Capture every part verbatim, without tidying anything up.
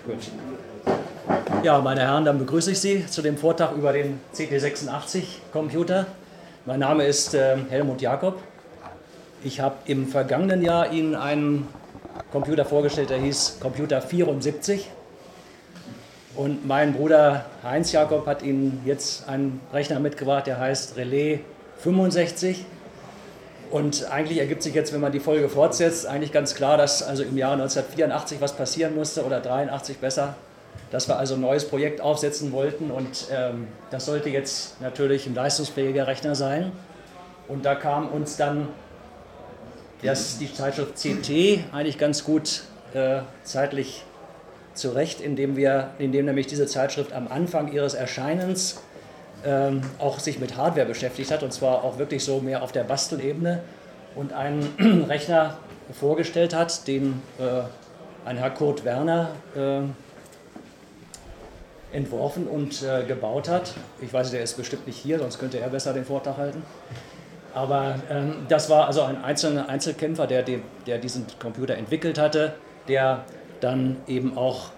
Gut. Ja, meine Herren, dann begrüße ich Sie zu dem Vortrag über den C T sechsundachtzig Computer. Mein Name ist äh, Helmut Jakob. Ich habe im vergangenen Jahr Ihnen einen Computer vorgestellt, der hieß Computer vierundsiebzig. Und mein Bruder Heinz Jakob hat Ihnen jetzt einen Rechner mitgebracht, der heißt Relais fünfundsechzig. Und eigentlich ergibt sich jetzt, wenn man die Folge fortsetzt, eigentlich ganz klar, dass also im Jahr neunzehnhundertvierundachtzig was passieren musste, oder dreiundachtzig besser, dass wir also ein neues Projekt aufsetzen wollten. Und ähm, das sollte jetzt natürlich ein leistungsfähiger Rechner sein. Und da kam uns dann das, die Zeitschrift C T eigentlich ganz gut äh, zeitlich zurecht, indem, wir, indem nämlich diese Zeitschrift am Anfang ihres Erscheinens ähm, auch sich mit Hardware beschäftigt hat, und zwar auch wirklich so mehr auf der Bastelebene, und einen Rechner vorgestellt hat, den äh, ein Herr Kurt Werner äh, entworfen und äh, gebaut hat. Ich weiß, der ist bestimmt nicht hier, sonst könnte er besser den Vortrag halten. Aber ähm, das war also ein einzelner Einzelkämpfer, der, den, der diesen Computer entwickelt hatte, der dann eben auch,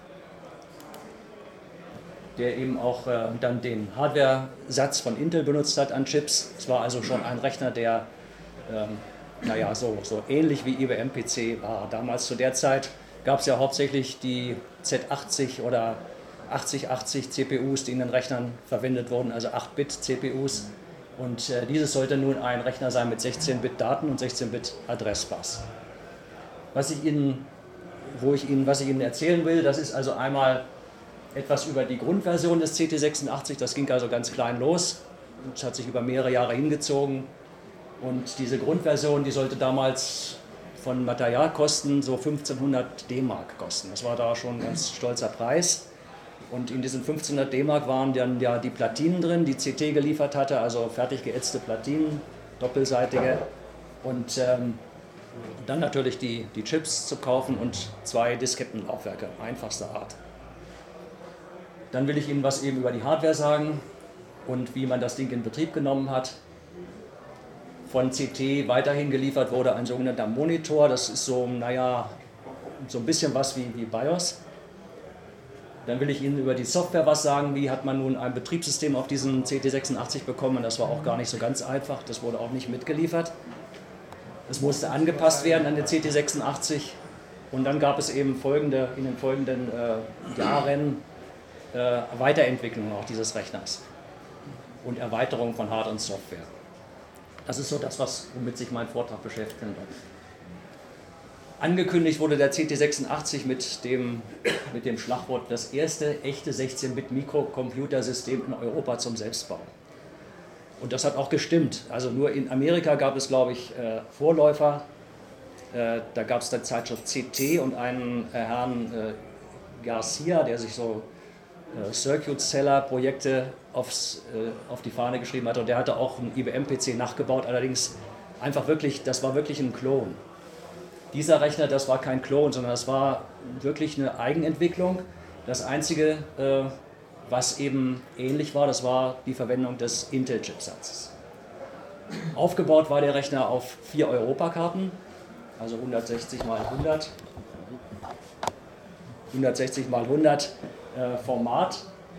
der eben auch äh, dann den Hardware-Satz von Intel benutzt hat an Chips. Es war also schon ein Rechner, der ähm, naja, so, so ähnlich wie I B M-P C war. Damals zu der Zeit gab es ja hauptsächlich die Z achtzig oder achtzig achtzig C P Us, die in den Rechnern verwendet wurden, also acht Bit C P Us. Und äh, dieses sollte nun ein Rechner sein mit sechzehn Bit Daten und sechzehn Bit Adressbus. Was ich Ihnen, wo ich Ihnen, was ich Ihnen erzählen will, das ist also einmal etwas über die Grundversion des C T sechsundachtzig. Das ging also ganz klein los und hat sich über mehrere Jahre hingezogen. Und diese Grundversion, die sollte damals von Materialkosten so fünfzehnhundert D-Mark kosten. Das war da schon ein ganz stolzer Preis. Und in diesen fünfzehnhundert D-Mark waren dann ja die Platinen drin, die C T geliefert hatte, also fertig geätzte Platinen, doppelseitige. Und ähm, dann natürlich die, die Chips zu kaufen und zwei Diskettenlaufwerke, einfachster Art. Dann will ich Ihnen was eben über die Hardware sagen und wie man das Ding in Betrieb genommen hat. Von C T weiterhin geliefert wurde ein sogenannter Monitor, das ist so, naja, so ein bisschen was wie, wie BIOS. Dann will ich Ihnen über die Software was sagen. Wie hat man nun ein Betriebssystem auf diesen C T sechsundachtzig bekommen? Das war auch gar nicht so ganz einfach, das wurde auch nicht mitgeliefert. Es musste angepasst werden an den C T sechsundachtzig. Und dann gab es eben folgende, in den folgenden äh, Jahren äh, Weiterentwicklung auch dieses Rechners und Erweiterung von Hard- und Software. Das ist so das, was, womit sich mein Vortrag beschäftigen wird. Angekündigt wurde der C T sechsundachtzig mit dem, mit dem Schlagwort das erste echte sechzehn Bit Mikrocomputersystem in Europa zum Selbstbau. Und das hat auch gestimmt. Also nur in Amerika gab es, glaube ich, äh, Vorläufer. Äh, da gab es die Zeitschrift C T und einen äh, Herrn äh, Garcia, der sich so äh, Circuit-Seller-Projekte aufs, äh, auf die Fahne geschrieben hat. Und der hatte auch einen I B M-P C nachgebaut. Allerdings einfach wirklich, das war wirklich ein Klon. Dieser Rechner, das war kein Klon, sondern das war wirklich eine Eigenentwicklung. Das Einzige, äh, was eben ähnlich war, das war die Verwendung des Intel-Chipsatzes. Aufgebaut war der Rechner auf vier Europakarten, also hundertsechzig mal hundert, hundertsechzig mal hundert äh, Format.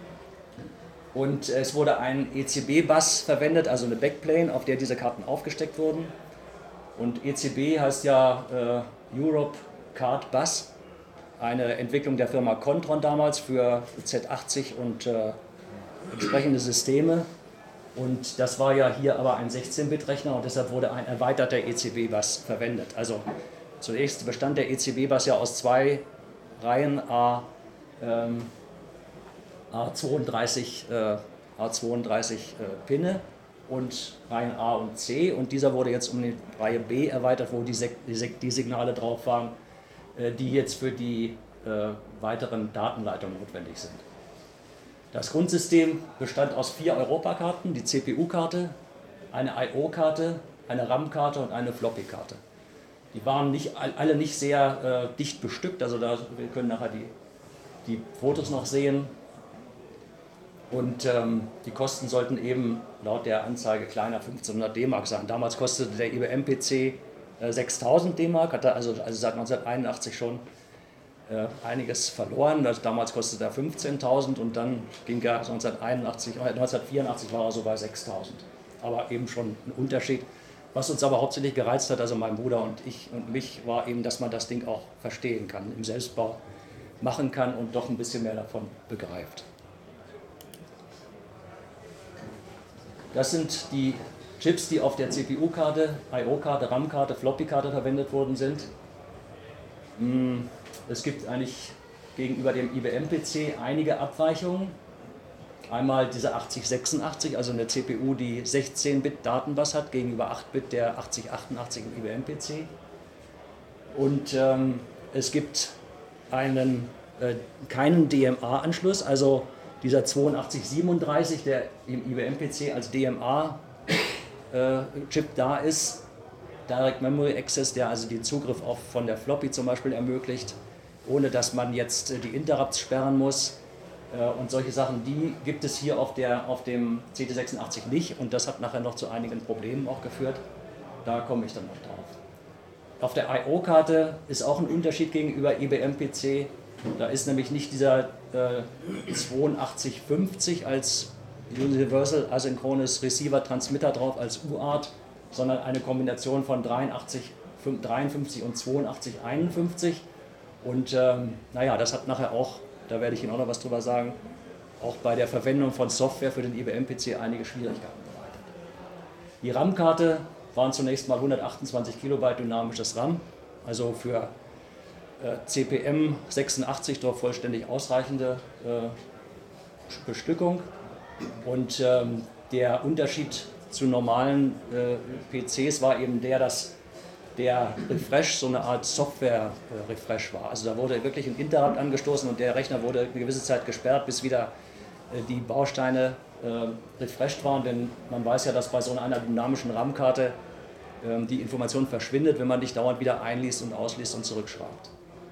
Und es wurde ein E C B-Bus verwendet, also eine Backplane, auf der diese Karten aufgesteckt wurden. Und E C B heißt ja äh, Europe Card Bus, eine Entwicklung der Firma Contron damals für Z achtzig und äh, entsprechende Systeme. Und das war ja hier aber ein sechzehn Bit Rechner und deshalb wurde ein erweiterter E C B-Bus verwendet. Also zunächst bestand der E C B-Bus ja aus zwei Reihen A, ähm, A zweiunddreißig, äh, A zweiunddreißig äh, Pinne und Reihen A und C, und dieser wurde jetzt um die Reihe B erweitert, wo die, Sek die, Sek die Signale drauf waren, äh, die jetzt für die äh, weiteren Datenleitungen notwendig sind. Das Grundsystem bestand aus vier Europakarten, die C P U-Karte, eine I O-Karte, eine RAM-Karte und eine Floppy-Karte. Die waren nicht, alle nicht sehr äh, dicht bestückt, also da, wir können nachher die, die Fotos noch sehen. Und ähm, die Kosten sollten eben laut der Anzeige kleiner fünfzehnhundert D-Mark sein. Damals kostete der I B M-P C äh, sechstausend D-Mark, hatte also, also seit neunzehnhunderteinundachtzig schon äh, einiges verloren. Das, damals kostete er fünfzehntausend und dann ging er neunzehnhunderteinundachtzig, neunzehnhundertvierundachtzig war er so bei sechstausend. Aber eben schon ein Unterschied. Was uns aber hauptsächlich gereizt hat, also mein Bruder und ich und mich, war eben, dass man das Ding auch verstehen kann, im Selbstbau machen kann und doch ein bisschen mehr davon begreift. Das sind die Chips, die auf der C P U-Karte, I O-Karte, RAM-Karte, Floppy-Karte verwendet worden sind. Es gibt eigentlich gegenüber dem I B M-P C einige Abweichungen. Einmal diese achtzig sechsundachtzig, also eine C P U, die sechzehn Bit Datenbus hat, gegenüber acht Bit der achtzig achtundachtzig im I B M-P C. Und ähm, es gibt einen, äh, keinen D M A-Anschluss, also dieser zweiundachtzig siebenunddreißig, der im I B M-P C als D M A-Chip äh, da ist, Direct Memory Access, der also den Zugriff auf von der Floppy zum Beispiel ermöglicht, ohne dass man jetzt äh, die Interrupts sperren muss. Und solche Sachen, die gibt es hier auf, der, auf dem C T sechsundachtzig nicht und das hat nachher noch zu einigen Problemen auch geführt. Da komme ich dann noch drauf. Auf der I O-Karte ist auch ein Unterschied gegenüber I B M-P C. Da ist nämlich nicht dieser äh, zweiundachtzig fünfzig als Universal Asynchronous Receiver Transmitter drauf als U-Art, sondern eine Kombination von dreiundachtzig, dreiundfünfzig und zweiundachtzig einundfünfzig. Und ähm, naja, das hat nachher auch, da werde ich Ihnen auch noch was drüber sagen, auch bei der Verwendung von Software für den I B M-P C einige Schwierigkeiten bereitet. Die RAM-Karte waren zunächst mal hundertachtundzwanzig Kilobyte dynamisches RAM, also für äh, C P M sechsundachtzig doch vollständig ausreichende äh, Bestückung. Und ähm, der Unterschied zu normalen äh, P Cs war eben der, dass der Refresh so eine Art Software-Refresh war. Also da wurde wirklich ein Interrupt angestoßen und der Rechner wurde eine gewisse Zeit gesperrt, bis wieder äh, die Bausteine äh, refreshed waren. Denn man weiß ja, dass bei so einer dynamischen RAM-Karte äh, die Information verschwindet, wenn man dich dauernd wieder einliest und ausliest und zurückschreibt.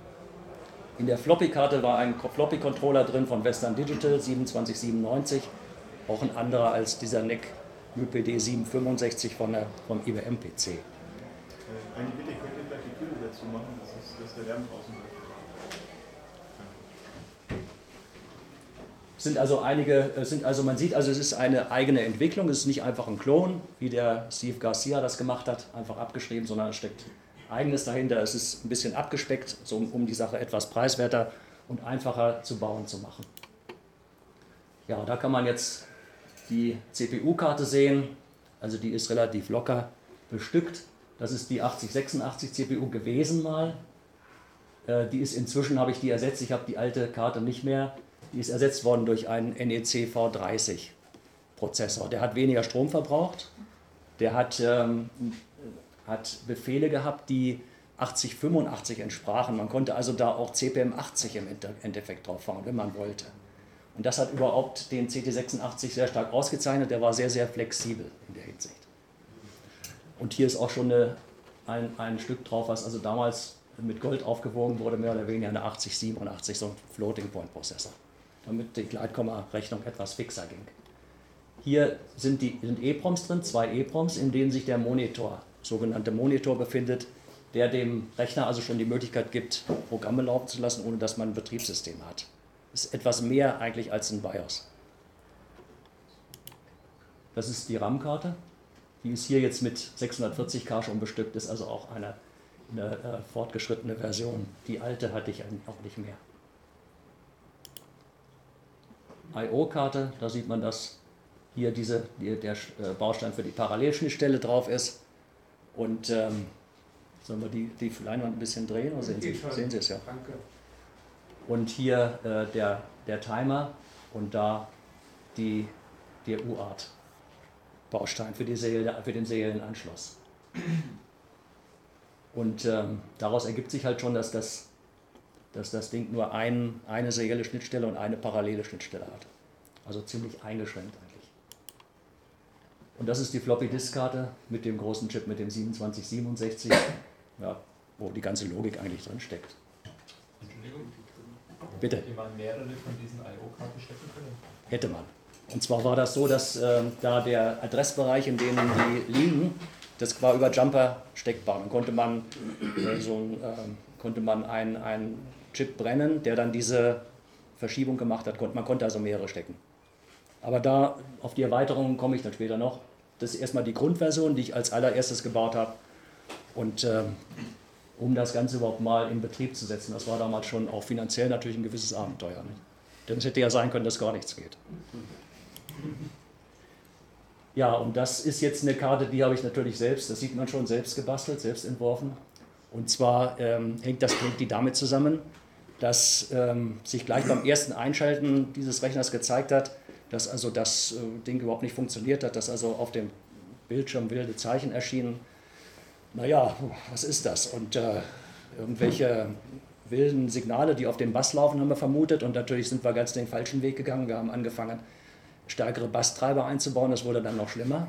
In der Floppy-Karte war ein Floppy-Controller drin von Western Digital, siebenundzwanzig siebenundneunzig, auch ein anderer als dieser N E C M P D siebenhundertfünfundsechzig von der, vom I B M-P C. Eine Bitte, könnt ihr gleich die Tür dazu machen, das ist, dass der Lärm draußen bleibt. Sind also einige, sind also man sieht, also es ist eine eigene Entwicklung, es ist nicht einfach ein Klon, wie der Steve Garcia das gemacht hat, einfach abgeschrieben, sondern es steckt Eigenes dahinter. Es ist ein bisschen abgespeckt, so um, um die Sache etwas preiswerter und einfacher zu bauen zu machen. Ja, da kann man jetzt die C P U-Karte sehen, also die ist relativ locker bestückt. Das ist die achtzig sechsundachtzig C P U gewesen mal. Äh, die ist inzwischen, habe ich die ersetzt, ich habe die alte Karte nicht mehr. Die ist ersetzt worden durch einen N E C V dreißig Prozessor. Der hat weniger Strom verbraucht. Der hat, ähm, hat Befehle gehabt, die achtzig fünfundachtzig entsprachen. Man konnte also da auch C P M achtzig im Endeffekt drauf fahren, wenn man wollte. Und das hat überhaupt den C T sechsundachtzig sehr stark ausgezeichnet. Der war sehr, sehr flexibel in der Hinsicht. Und hier ist auch schon eine, ein, ein Stück drauf, was also damals mit Gold aufgewogen wurde, mehr oder weniger eine achtzig siebenundachtzig, so ein Floating-Point-Prozessor, damit die Gleitkomma-Rechnung etwas fixer ging. Hier sind, die, sind EPROMs drin, zwei EPROMs, in denen sich der Monitor, sogenannte Monitor, befindet, der dem Rechner also schon die Möglichkeit gibt, Programme laufen zu lassen, ohne dass man ein Betriebssystem hat. Das ist etwas mehr eigentlich als ein BIOS. Das ist die RAM-Karte. Die ist hier jetzt mit sechshundertvierzig K schon bestückt, ist also auch eine, eine äh, fortgeschrittene Version. Die alte hatte ich auch nicht mehr. I O-Karte, da sieht man, dass hier diese, die, der äh, Baustein für die Parallelschnittstelle drauf ist. Und ähm, sollen wir die, die Leinwand ein bisschen drehen? Oder sehen Sie, sehen Sie es ja? Danke. Und hier äh, der, der Timer und da die, der U-Art. Baustein für, die Serie, für den Serienanschluss. Und ähm, daraus ergibt sich halt schon, dass das, dass das Ding nur ein, eine serielle Schnittstelle und eine parallele Schnittstelle hat. Also ziemlich eingeschränkt eigentlich. Und das ist die Floppy-Disk-Karte mit dem großen Chip, mit dem siebenundzwanzig siebenundsechzig, ja, wo die ganze Logik eigentlich drin steckt. Entschuldigung, bitte. Hätte man mehrere von diesen I O-Karten stecken können? Hätte man. Und zwar war das so, dass äh, da der Adressbereich, in dem die liegen, das war über Jumper steckbar. Dann konnte man, äh, so, äh, konnte man ein, ein Chip brennen, der dann diese Verschiebung gemacht hat. Man konnte also mehrere stecken. Aber da, auf die Erweiterungen komme ich dann später noch. Das ist erstmal die Grundversion, die ich als allererstes gebaut habe. Und ähm, um das Ganze überhaupt mal in Betrieb zu setzen, das war damals schon auch finanziell natürlich ein gewisses Abenteuer. Nicht? Denn es hätte ja sein können, dass gar nichts geht. Ja, und das ist jetzt eine Karte, die habe ich natürlich selbst, das sieht man schon, selbst gebastelt, selbst entworfen. Und zwar ähm, hängt das hängt die damit zusammen, dass ähm, sich gleich beim ersten Einschalten dieses Rechners gezeigt hat, dass also das äh, Ding überhaupt nicht funktioniert hat, dass also auf dem Bildschirm wilde Zeichen erschienen. Naja, was ist das? Und äh, irgendwelche wilden Signale, die auf dem Bass laufen, haben wir vermutet. Und natürlich sind wir ganz den falschen Weg gegangen. Wir haben angefangen, stärkere Basstreiber einzubauen. Das wurde dann noch schlimmer.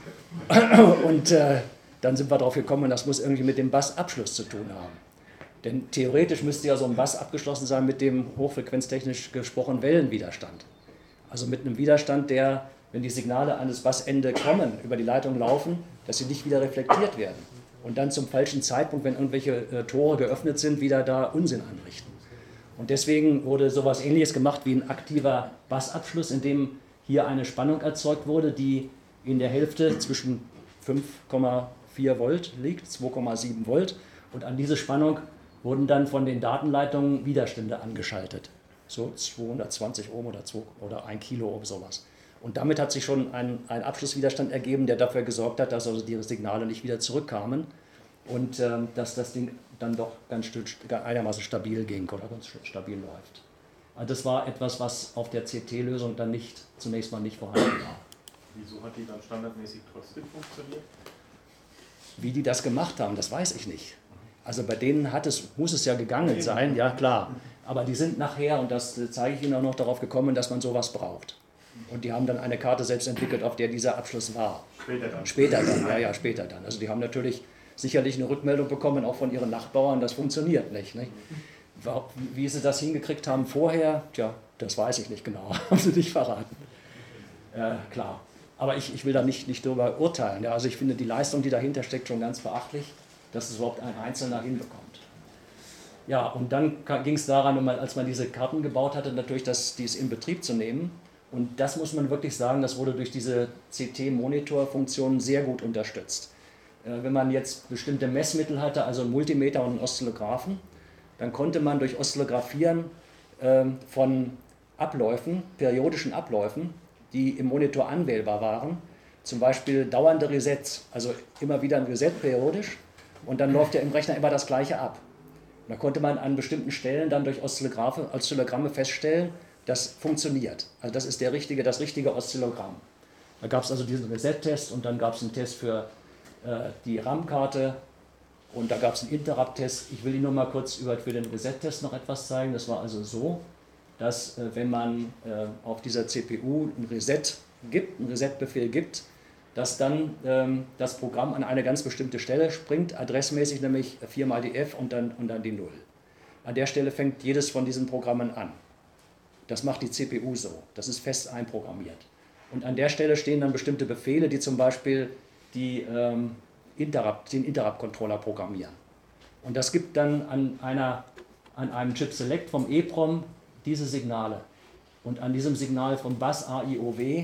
Und äh, dann sind wir darauf gekommen, das muss irgendwie mit dem Bassabschluss zu tun haben. Denn theoretisch müsste ja so ein Bass abgeschlossen sein mit dem hochfrequenztechnisch gesprochenen Wellenwiderstand. Also mit einem Widerstand, der, wenn die Signale an das Bassende kommen, über die Leitung laufen, dass sie nicht wieder reflektiert werden. Und dann zum falschen Zeitpunkt, wenn irgendwelche äh, Tore geöffnet sind, wieder da Unsinn anrichten. Und deswegen wurde sowas Ähnliches gemacht wie ein aktiver Bassabschluss, in dem hier eine Spannung erzeugt wurde, die in der Hälfte zwischen fünf Komma vier Volt liegt, zwei Komma sieben Volt. Und an diese Spannung wurden dann von den Datenleitungen Widerstände angeschaltet. So zweihundertzwanzig Ohm oder, zwei, oder ein Kilo Ohm, sowas. Und damit hat sich schon ein, ein Abschlusswiderstand ergeben, der dafür gesorgt hat, dass also die Signale nicht wieder zurückkamen und ähm, dass das Ding dann doch ganz einigermaßen stabil ging oder ganz stabil läuft. Also das war etwas, was auf der C T-Lösung dann nicht, zunächst mal nicht vorhanden war. Wieso hat die dann standardmäßig trotzdem funktioniert? Wie die das gemacht haben, das weiß ich nicht. Also bei denen hat es, muss es ja gegangen sein, ja klar. Aber die sind nachher, und das zeige ich Ihnen auch noch, darauf gekommen, dass man sowas braucht. Und die haben dann eine Karte selbst entwickelt, auf der dieser Abschluss war. Später dann. Später dann, ja, ja, später dann. Also die haben natürlich sicherlich eine Rückmeldung bekommen, auch von ihren Nachbarn, das funktioniert nicht. nicht? Wie sie das hingekriegt haben vorher, tja, das weiß ich nicht genau, haben sie nicht verraten. Äh, klar. Aber ich, ich will da nicht, nicht darüber urteilen. Ja. Also ich finde die Leistung, die dahinter steckt, schon ganz beachtlich, dass es überhaupt ein Einzelner hinbekommt. Ja, und dann ging es daran, als man diese Karten gebaut hatte, natürlich das, dies in Betrieb zu nehmen. Und das muss man wirklich sagen, das wurde durch diese C T-Monitor-Funktion sehr gut unterstützt. Äh, wenn man jetzt bestimmte Messmittel hatte, also einen Multimeter und einen Oszillographen, dann konnte man durch Oszillographieren äh, von Abläufen, periodischen Abläufen, die im Monitor anwählbar waren, zum Beispiel dauernde Resets, also immer wieder ein Reset periodisch, und dann läuft ja im Rechner immer das Gleiche ab. Und da konnte man an bestimmten Stellen dann durch Oszillogramme feststellen, das funktioniert. Also das ist der richtige, das richtige Oszillogramm. Da gab es also diesen Reset-Test und dann gab es einen Test für äh, die RAM-Karte und da gab es einen Interrupt-Test. Ich will Ihnen noch mal kurz über, für den Reset-Test noch etwas zeigen. Das war also so, dass äh, wenn man äh, auf dieser C P U ein Reset gibt, einen Reset-Befehl gibt, dass dann ähm, das Programm an eine ganz bestimmte Stelle springt, adressmäßig nämlich viermal die F und dann, und dann die Null. An der Stelle fängt jedes von diesen Programmen an. Das macht die C P U so, das ist fest einprogrammiert. Und an der Stelle stehen dann bestimmte Befehle, die zum Beispiel die, ähm, Interrupt, den Interrupt-Controller programmieren. Und das gibt dann an, einer, an einem Chip Select vom EEPROM diese Signale. Und an diesem Signal vom Bass A I O W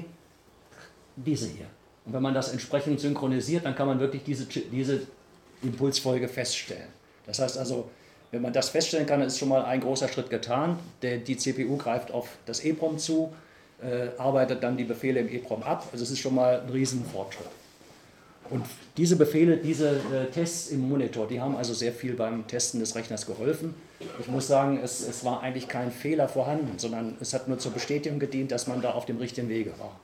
diese hier. Und wenn man das entsprechend synchronisiert, dann kann man wirklich diese, diese Impulsfolge feststellen. Das heißt also, wenn man das feststellen kann, ist schon mal ein großer Schritt getan. Der, die C P U greift auf das EEPROM zu, äh, arbeitet dann die Befehle im EEPROM ab. Also es ist schon mal ein Riesenfortschritt. Und diese Befehle, diese äh, Tests im Monitor, die haben also sehr viel beim Testen des Rechners geholfen. Ich muss sagen, es, es war eigentlich kein Fehler vorhanden, sondern es hat nur zur Bestätigung gedient, dass man da auf dem richtigen Wege war.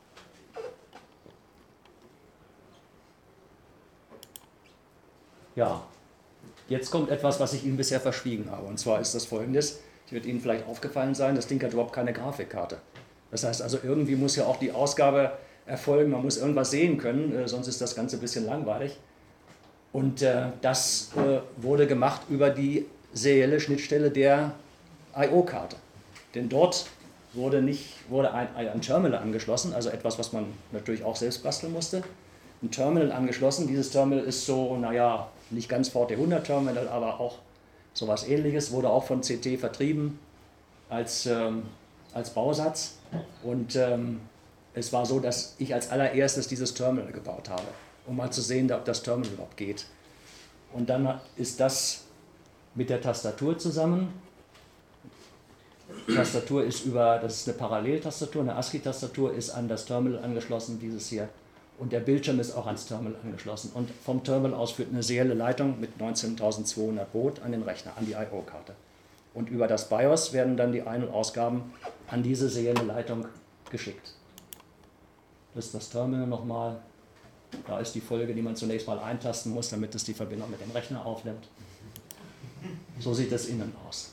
Ja, jetzt kommt etwas, was ich Ihnen bisher verschwiegen habe. Und zwar ist das Folgendes, das wird Ihnen vielleicht aufgefallen sein, das Ding hat überhaupt keine Grafikkarte. Das heißt also, irgendwie muss ja auch die Ausgabe erfolgen, man muss irgendwas sehen können, äh, sonst ist das Ganze ein bisschen langweilig. Und äh, das äh, wurde gemacht über die serielle Schnittstelle der I O-Karte. Denn dort wurde, nicht, wurde ein, ein Terminal angeschlossen, also etwas, was man natürlich auch selbst basteln musste. Ein Terminal angeschlossen. Dieses Terminal ist so, naja, nicht ganz V T hundert Terminal, aber auch Sowas Ähnliches wurde auch von C T vertrieben als, ähm, als Bausatz. Und ähm, es war so, dass ich als allererstes dieses Terminal gebaut habe, um mal zu sehen, ob das Terminal überhaupt geht. Und dann ist das mit der Tastatur zusammen. Die Tastatur ist über, das ist eine Paralleltastatur, eine ASCII-Tastatur ist an das Terminal angeschlossen, dieses hier. Und der Bildschirm ist auch ans Terminal angeschlossen. Und vom Terminal aus führt eine serielle Leitung mit neunzehntausendzweihundert Baud an den Rechner, an die I O-Karte. Und über das BIOS werden dann die Ein- und Ausgaben an diese serielle Leitung geschickt. Das ist das Terminal nochmal. Da ist die Folge, die man zunächst mal eintasten muss, damit es die Verbindung mit dem Rechner aufnimmt. So sieht das innen aus.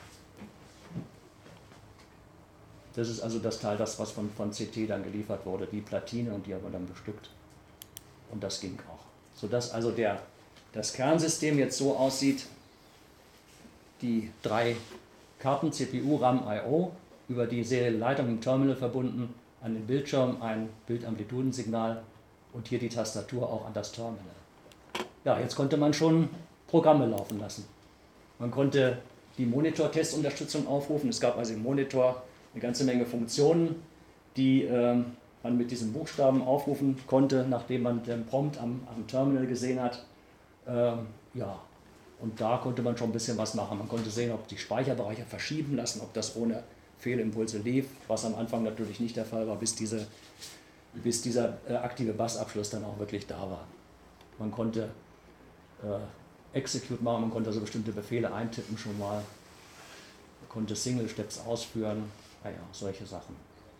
Das ist also das Teil, das, was von, von C T dann geliefert wurde, die Platine, und die haben wir dann bestückt. Und das ging auch. Sodass also der, das Kernsystem jetzt so aussieht, die drei Karten, C P U, RAM, I O, über die serielle Leitung im Terminal verbunden, an den Bildschirm ein Bildamplitudensignal und hier die Tastatur auch an das Terminal. Ja, jetzt konnte man schon Programme laufen lassen. Man konnte die Monitor-Testunterstützung aufrufen. Es gab also im Monitor eine ganze Menge Funktionen, die äh, man mit diesen Buchstaben aufrufen konnte, nachdem man den Prompt am, am Terminal gesehen hat. Ähm, ja, und da konnte man schon ein bisschen was machen. Man konnte sehen, ob die Speicherbereiche verschieben lassen, ob das ohne Fehlimpulse lief, was am Anfang natürlich nicht der Fall war, bis, diese, bis dieser äh, aktive Busabschluss dann auch wirklich da war. Man konnte äh, Execute machen, man konnte also bestimmte Befehle eintippen schon mal, man konnte Single Steps ausführen, naja, solche Sachen.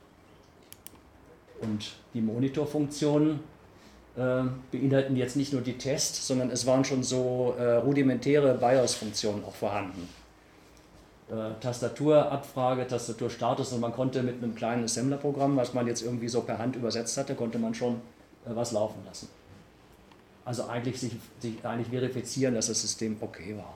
Und die Monitorfunktionen äh, beinhalten jetzt nicht nur die Tests, sondern es waren schon so äh, rudimentäre BIOS-Funktionen auch vorhanden. Äh, Tastaturabfrage, Tastaturstatus, und man konnte mit einem kleinen Assembler-Programm, was man jetzt irgendwie so per Hand übersetzt hatte, konnte man schon äh, was laufen lassen. Also eigentlich sich, sich eigentlich verifizieren, dass das System okay war.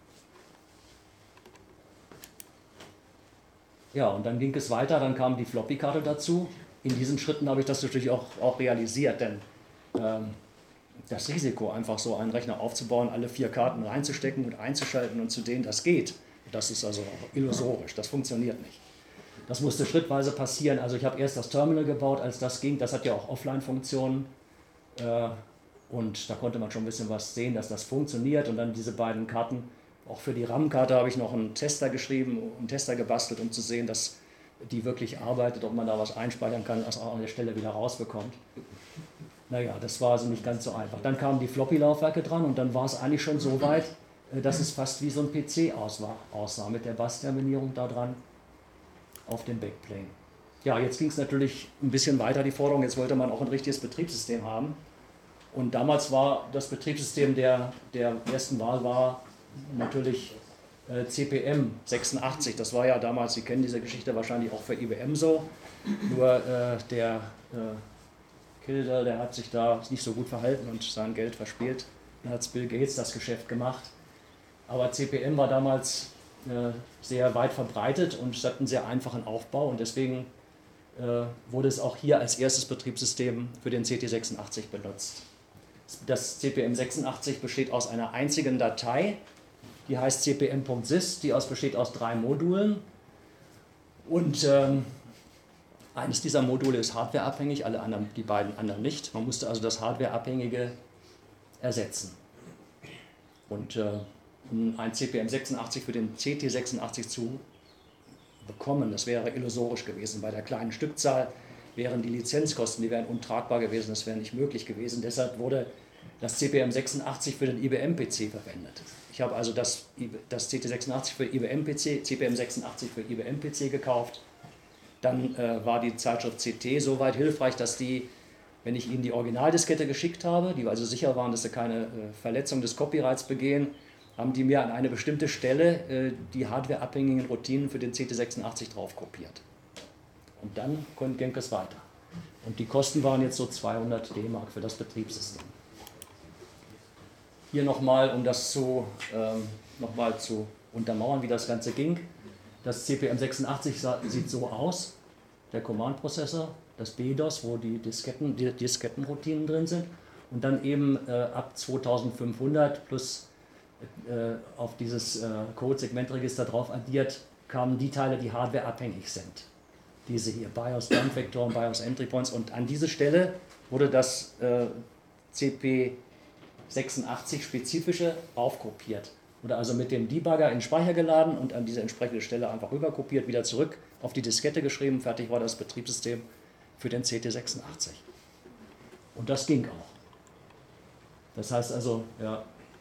Ja, und dann ging es weiter, dann kam die Floppy-Karte dazu. In diesen Schritten habe ich das natürlich auch, auch realisiert, denn ähm, das Risiko, einfach so einen Rechner aufzubauen, alle vier Karten reinzustecken und einzuschalten und zu denen das geht, das ist also illusorisch, das funktioniert nicht. Das musste schrittweise passieren. Also ich habe erst das Terminal gebaut, als das ging. Das hat ja auch Offline-Funktionen. Äh, und da konnte man schon ein bisschen was sehen, dass das funktioniert. Und dann diese beiden Karten. Auch für die RAM-Karte habe ich noch einen Tester geschrieben, einen Tester gebastelt, um zu sehen, dass die wirklich arbeitet, ob man da was einspeichern kann, das auch an der Stelle wieder rausbekommt. Naja, das war also nicht ganz so einfach. Dann kamen die Floppy-Laufwerke dran und dann war es eigentlich schon so weit, dass es fast wie so ein P C aussah, mit der Bus-Terminierung da dran auf dem Backplane. Ja, jetzt ging es natürlich ein bisschen weiter, die Forderung, jetzt wollte man auch ein richtiges Betriebssystem haben. Und damals war das Betriebssystem der, der ersten Wahl war natürlich äh, C P M sechsundachtzig. Das war ja damals, Sie kennen diese Geschichte wahrscheinlich auch für I B M so. Nur äh, der äh, Kildall, der hat sich da nicht so gut verhalten und sein Geld verspielt. Dann hat Bill Gates das Geschäft gemacht. Aber C P M war damals äh, sehr weit verbreitet und es hat einen sehr einfachen Aufbau und deswegen äh, wurde es auch hier als erstes Betriebssystem für den C T sechsundachtzig benutzt. Das C P M sechsundachtzig besteht aus einer einzigen Datei, die heißt c p m punkt sys, die aus, besteht aus drei Modulen und ähm, eines dieser Module ist hardwareabhängig, alle anderen, die beiden anderen nicht. Man musste also das hardwareabhängige ersetzen. Und äh, um ein C P M sechsundachtzig für den C T sechsundachtzig zu bekommen, das wäre illusorisch gewesen. Bei der kleinen Stückzahl wären die Lizenzkosten, die wären untragbar gewesen, das wäre nicht möglich gewesen. Deshalb wurde das C P M sechsundachtzig für den I B M-P C verwendet. Ich habe also das, das C T sechsundachtzig für I B M-P C, C P M sechsundachtzig für I B M-P C gekauft. Dann äh, war die Zeitschrift C T so weit hilfreich, dass die, wenn ich ihnen die Originaldiskette geschickt habe, die also sicher waren, dass sie keine äh, Verletzung des Copyrights begehen, haben die mir an eine bestimmte Stelle äh, die hardwareabhängigen Routinen für den C T sechsundachtzig drauf kopiert. Und dann ging es weiter. Und die Kosten waren jetzt so zweihundert D-Mark für das Betriebssystem. Hier nochmal, um das zu, ähm, noch mal zu untermauern, wie das Ganze ging. Das C P M sechsundachtzig sieht so aus, der Command-Prozessor, das B D O S, wo die Disketten, die Diskettenroutinen drin sind. Und dann eben äh, ab zweitausendfünfhundert plus äh, auf dieses äh, Code-Segmentregister drauf addiert, kamen die Teile, die hardwareabhängig sind. Diese hier, BIOS Jump Vektoren, BIOS Entry Points, und an diese Stelle wurde das äh, C P sechsundachtzig spezifische aufkopiert. Wurde also mit dem Debugger in den Speicher geladen und an diese entsprechende Stelle einfach rüber kopiert, wieder zurück auf die Diskette geschrieben, fertig war das Betriebssystem für den C T sechsundachtzig. Und das ging auch. Das heißt also, ja,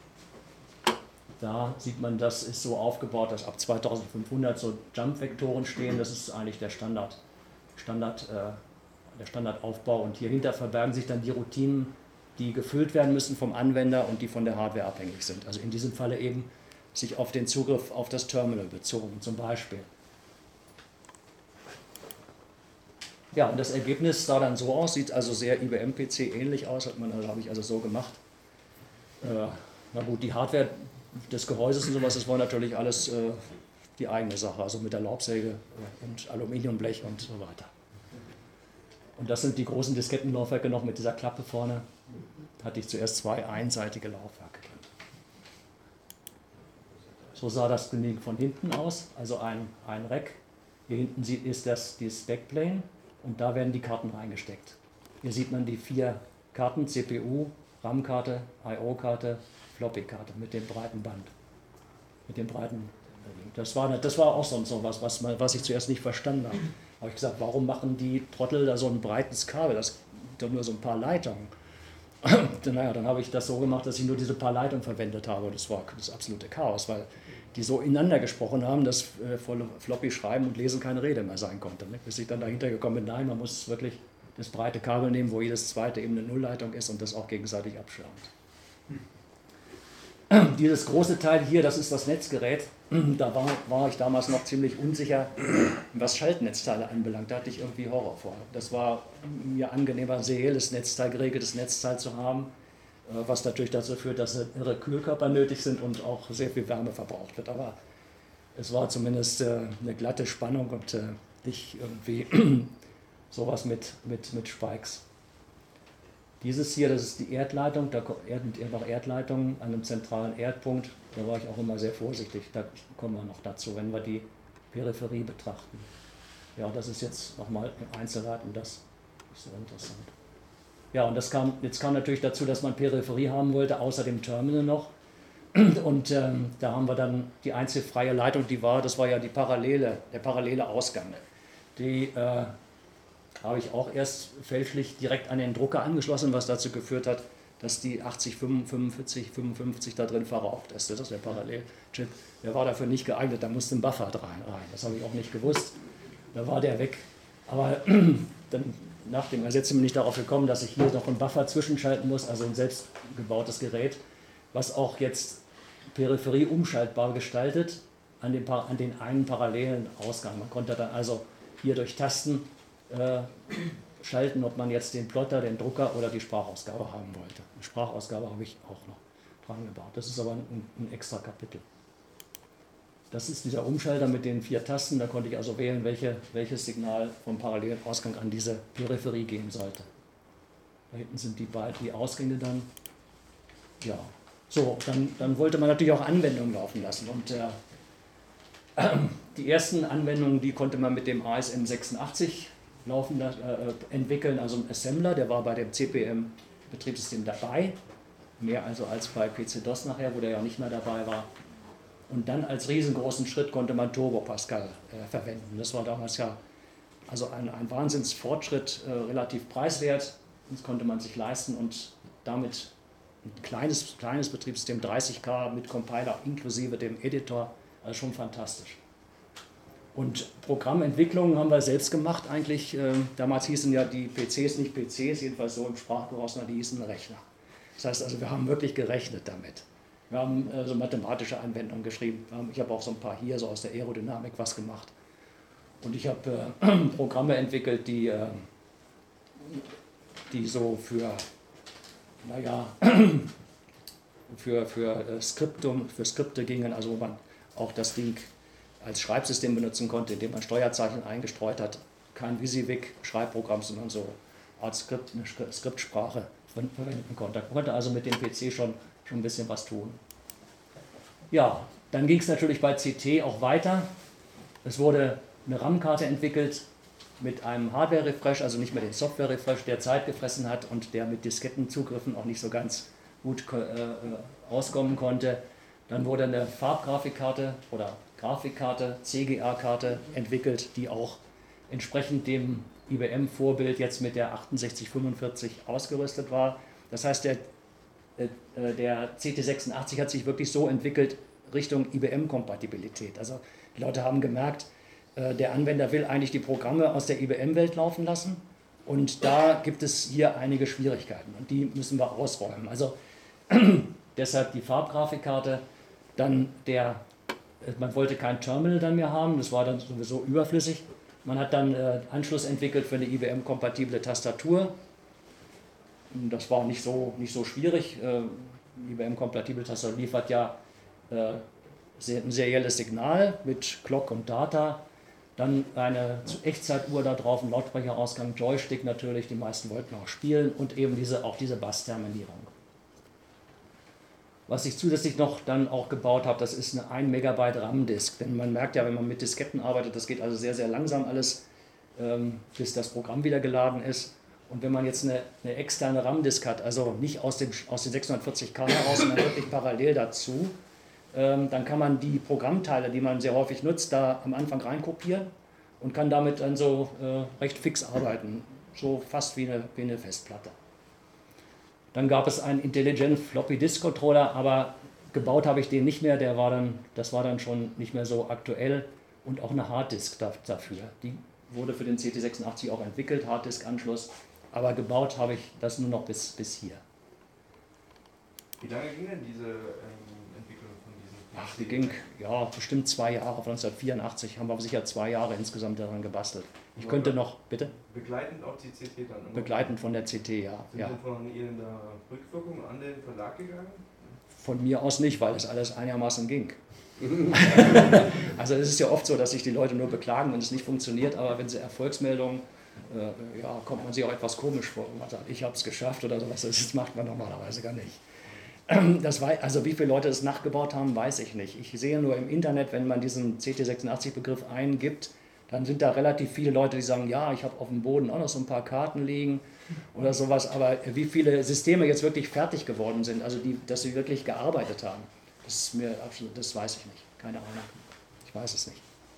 da sieht man, das ist so aufgebaut, dass ab zweitausendfünfhundert so Jump-Vektoren stehen. Das ist eigentlich der Standard, Standard, äh, der Standardaufbau. Und hier hinter verbergen sich dann die Routinen, die gefüllt werden müssen vom Anwender und die von der Hardware abhängig sind. Also in diesem Falle eben sich auf den Zugriff auf das Terminal bezogen, zum Beispiel. Ja, und das Ergebnis sah dann so aus, sieht also sehr I B M-P C ähnlich aus, hat man, also, habe ich also so gemacht. Äh, na gut, die Hardware des Gehäuses und sowas, das war natürlich alles äh, die eigene Sache, also mit der Laubsäge äh, und Aluminiumblech und so weiter. Und das sind die großen Diskettenlaufwerke noch mit dieser Klappe vorne. Da hatte ich zuerst zwei einseitige Laufwerke drin. So sah das Ding von hinten aus, also ein, ein Rack. Hier hinten sieht, ist das, das Backplane und da werden die Karten reingesteckt. Hier sieht man die vier Karten, C P U, RAM-Karte, I O-Karte, Floppy-Karte mit dem breiten Band. Mit dem breiten. Das war, das war auch sonst so was, was, was ich zuerst nicht verstanden habe. Da habe ich gesagt, warum machen die Trottel da so ein breites Kabel? Das sind doch nur so ein paar Leitungen. Naja, dann habe ich das so gemacht, dass ich nur diese paar Leitungen verwendet habe. Das war das absolute Chaos, weil die so ineinander gesprochen haben, dass äh, voll Floppy schreiben und lesen keine Rede mehr sein konnte. Ne? Bis ich dann dahinter gekommen bin, nein, man muss wirklich das breite Kabel nehmen, wo jedes zweite eben eine Nullleitung ist und das auch gegenseitig abschirmt. Dieses große Teil hier, das ist das Netzgerät. Da war, war ich damals noch ziemlich unsicher, was Schaltnetzteile anbelangt. Da hatte ich irgendwie Horror vor. Das war mir angenehmer, sehr helles Netzteil, geregeltes Netzteil zu haben, was natürlich dazu führt, dass irre Kühlkörper nötig sind und auch sehr viel Wärme verbraucht wird. Aber es war zumindest eine glatte Spannung und nicht irgendwie sowas mit, mit, mit Spikes. Dieses hier, das ist die Erdleitung, da kommt einfach Erdleitung an einem zentralen Erdpunkt. Da war ich auch immer sehr vorsichtig. Da kommen wir noch dazu, wenn wir die Peripherie betrachten. Ja, das ist jetzt nochmal im Einzelheiten, das ist sehr interessant. Ja, und das kam, jetzt kam natürlich dazu, dass man Peripherie haben wollte, außer dem Terminal noch. Und ähm, da haben wir dann die einzige freie Leitung, die war, das war ja die parallele, der parallele Ausgang. Die äh, habe ich auch erst fälschlich direkt an den Drucker angeschlossen, was dazu geführt hat, dass die achtzig fünfundvierzig fünfundfünfzig da drin verraucht ist. Das ist der Parallelchip. Der war dafür nicht geeignet, da musste ein Buffer rein. Das habe ich auch nicht gewusst. Da war der weg. Aber dann nach dem Ersetzen bin ich darauf gekommen, dass ich hier noch einen Buffer zwischenschalten muss, also ein selbstgebautes Gerät, was auch jetzt Peripherie umschaltbar gestaltet an den, an den einen parallelen Ausgang. Man konnte dann also hier durch Tasten äh, schalten, ob man jetzt den Plotter, den Drucker oder die Sprachausgabe haben wollte. Eine Sprachausgabe habe ich auch noch dran gebaut. Das ist aber ein, ein extra Kapitel. Das ist dieser Umschalter mit den vier Tasten. Da konnte ich also wählen, welche, welches Signal vom parallelen Ausgang an diese Peripherie gehen sollte. Da hinten sind die beiden die Ausgänge dann. Ja, so, dann, dann wollte man natürlich auch Anwendungen laufen lassen. Und äh, äh, die ersten Anwendungen, die konnte man mit dem A S M sechsundachtzig laufen, äh, entwickeln, also ein Assembler, der war bei dem C P M-Betriebssystem dabei, mehr also als bei P C DOS nachher, wo der ja nicht mehr dabei war. Und dann als riesengroßen Schritt konnte man Turbo Pascal äh, verwenden. Das war damals ja also ein, ein Wahnsinnsfortschritt, äh, relativ preiswert, das konnte man sich leisten und damit ein kleines, kleines Betriebssystem, dreißig K mit Compiler inklusive dem Editor, also schon fantastisch. Und Programmentwicklung haben wir selbst gemacht eigentlich. Damals hießen ja die P Cs nicht P Cs, jedenfalls so im Sprachgebrauch, sondern die hießen Rechner. Das heißt also, wir haben wirklich gerechnet damit. Wir haben äh, so mathematische Anwendungen geschrieben. Haben, ich habe auch so ein paar hier so aus der Aerodynamik was gemacht. Und ich habe äh, Programme entwickelt, die, äh, die so für, naja, für, für, äh, Skriptum, für Skripte gingen, also wo man auch das Ding als Schreibsystem benutzen konnte, indem man Steuerzeichen eingestreut hat. Kein WYSIWYG-Schreibprogramm, sondern so eine Art Skript, eine Skriptsprache verwenden konnte. Man konnte also mit dem P C schon, schon ein bisschen was tun. Ja, dann ging es natürlich bei C T auch weiter. Es wurde eine RAM-Karte entwickelt mit einem Hardware-Refresh, also nicht mehr den Software-Refresh, der Zeit gefressen hat und der mit Diskettenzugriffen auch nicht so ganz gut äh, auskommen konnte. Dann wurde eine Farbgrafikkarte oder Grafikkarte, C G A-Karte entwickelt, die auch entsprechend dem I B M-Vorbild jetzt mit der achtundsechzig fünfundvierzig ausgerüstet war. Das heißt, der, äh, der C T sechsundachtzig hat sich wirklich so entwickelt Richtung I B M-Kompatibilität. Also die Leute haben gemerkt, äh, der Anwender will eigentlich die Programme aus der I B M-Welt laufen lassen und da gibt es hier einige Schwierigkeiten und die müssen wir ausräumen. Also deshalb die Farbgrafikkarte, dann der, man wollte kein Terminal dann mehr haben, das war dann sowieso überflüssig. Man hat dann äh, Anschluss entwickelt für eine I B M-kompatible Tastatur. Das war nicht so, nicht so schwierig. Äh, I B M-kompatible Tastatur liefert ja äh, ein serielles Signal mit Clock und Data. Dann eine Echtzeituhr da drauf, ein Lautsprecherausgang, Joystick natürlich, die meisten wollten auch spielen und eben diese, auch diese Bass-Terminierung. Was ich zusätzlich noch dann auch gebaut habe, das ist eine ein Megabyte RAM-Disk. Denn man merkt ja, wenn man mit Disketten arbeitet, das geht also sehr, sehr langsam alles, ähm, bis das Programm wieder geladen ist. Und wenn man jetzt eine, eine externe RAM-Disk hat, also nicht aus, dem, aus den sechshundertvierzig K heraus, sondern wirklich parallel dazu, ähm, dann kann man die Programmteile, die man sehr häufig nutzt, da am Anfang reinkopieren und kann damit dann so äh, recht fix arbeiten, so fast wie eine, wie eine Festplatte. Dann gab es einen Intelligent Floppy Disk Controller, aber gebaut habe ich den nicht mehr, der war dann, das war dann schon nicht mehr so aktuell und auch eine Harddisk dafür. Die wurde für den C T sechsundachtzig auch entwickelt, Harddisk-Anschluss, aber gebaut habe ich das nur noch bis, bis hier. Wie lange ging denn diese ähm, Entwicklung von diesen P C? Ach, die ging ja bestimmt zwei Jahre, von neunzehnhundertvierundachtzig haben wir sicher zwei Jahre insgesamt daran gebastelt. Ich könnte noch, bitte? Begleitend auch die C T dann? Immer Begleitend von der C T, ja. Sind ja. Sie von Ihnen da Rückwirkung an den Verlag gegangen? Von mir aus nicht, weil das alles einigermaßen ging. Also es ist ja oft so, dass sich die Leute nur beklagen, wenn es nicht funktioniert, aber wenn sie Erfolgsmeldungen, äh, ja, kommt man sich auch etwas komisch vor, wenn man sagt, ich habe es geschafft oder sowas, das macht man normalerweise gar nicht. Das war, also wie viele Leute es nachgebaut haben, weiß ich nicht. Ich sehe nur im Internet, wenn man diesen C T sechsundachtzig-Begriff eingibt, dann sind da relativ viele Leute, die sagen, ja, ich habe auf dem Boden auch noch so ein paar Karten liegen oder sowas, aber wie viele Systeme jetzt wirklich fertig geworden sind, also die, dass sie wirklich gearbeitet haben, das ist mir absolut, das weiß ich nicht, keine Ahnung, ich weiß es nicht.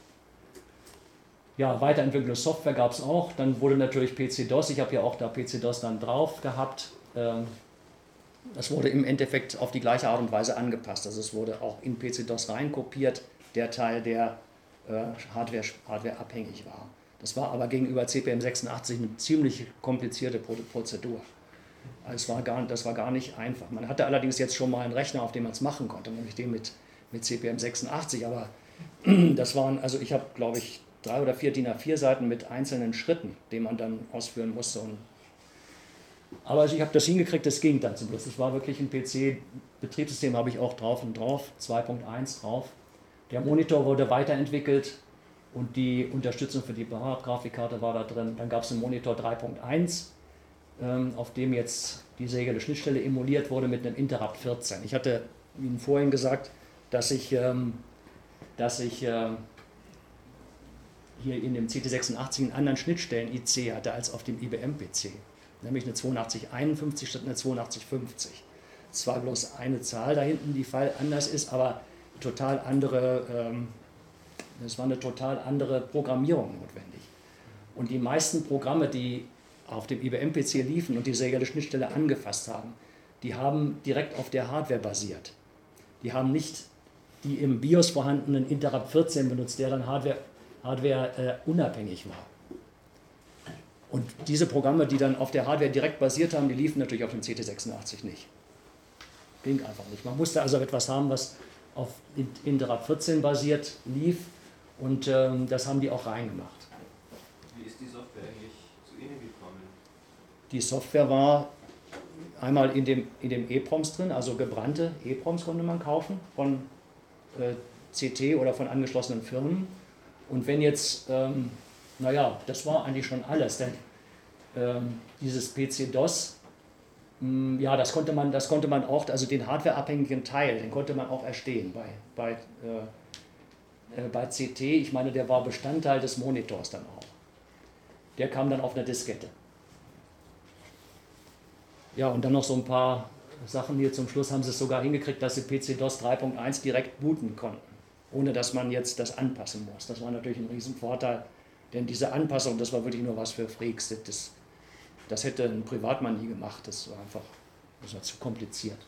Ja, Weiterentwicklung der Software gab es auch, dann wurde natürlich P C DOS, ich habe ja auch da P C DOS dann drauf gehabt, das wurde im Endeffekt auf die gleiche Art und Weise angepasst, also es wurde auch in P C DOS reinkopiert, der Teil, der Hardware, Hardware abhängig war. Das war aber gegenüber C P M sechsundachtzig eine ziemlich komplizierte Prozedur. Also es war gar, das war gar nicht einfach. Man hatte allerdings jetzt schon mal einen Rechner, auf dem man es machen konnte, nämlich den mit, mit C P M sechsundachtzig, aber das waren, also ich habe glaube ich drei oder vier DIN A vier Seiten mit einzelnen Schritten, die man dann ausführen musste. Und aber also ich habe das hingekriegt, das ging dann zum Schluss. Das war wirklich ein P C, Betriebssystem habe ich auch drauf und drauf, zwei Punkt eins drauf. Der Monitor wurde weiterentwickelt und die Unterstützung für die Grafikkarte war da drin. Dann gab es einen Monitor drei Punkt eins, ähm, auf dem jetzt die serielle Schnittstelle emuliert wurde mit einem Interrupt vierzehn. Ich hatte Ihnen vorhin gesagt, dass ich, ähm, dass ich äh, hier in dem C T sechsundachtzig einen anderen Schnittstellen-I C hatte als auf dem I B M-P C. Nämlich eine zweiundachtzig einundfünfzig statt eine zweiundachtzig fünfzig. Es war bloß eine Zahl da hinten, die Fall anders ist, aber total andere, ähm, es war eine total andere Programmierung notwendig. Und die meisten Programme, die auf dem I B M-P C liefen und die serielle Schnittstelle angefasst haben, die haben direkt auf der Hardware basiert. Die haben nicht die im BIOS vorhandenen Interrupt vierzehn benutzt, der dann Hardware, Hardware äh, unabhängig war. Und diese Programme, die dann auf der Hardware direkt basiert haben, die liefen natürlich auf dem C T sechsundachtzig nicht. Ging einfach nicht. Man musste also etwas haben, was auf Interrupt vierzehn basiert lief und ähm, das haben die auch reingemacht. Wie ist die Software eigentlich zu Ihnen gekommen? Die Software war einmal in dem, in dem EPROMs drin, also gebrannte EPROMs konnte man kaufen von äh, C T oder von angeschlossenen Firmen. Und wenn jetzt, ähm, naja, das war eigentlich schon alles, denn ähm, dieses P C DOS Ja, das konnte man, das konnte man auch, also den hardwareabhängigen Teil, den konnte man auch erstehen bei, bei, äh, äh, bei C T. Ich meine, der war Bestandteil des Monitors dann auch. Der kam dann auf einer Diskette. Ja, und dann noch so ein paar Sachen hier zum Schluss, haben sie es sogar hingekriegt, dass sie P C DOS drei Punkt eins direkt booten konnten, ohne dass man jetzt das anpassen muss. Das war natürlich ein Riesenvorteil, denn diese Anpassung, das war wirklich nur was für Freaks. Das, das hätte ein Privatmann nie gemacht, das war einfach das war zu kompliziert.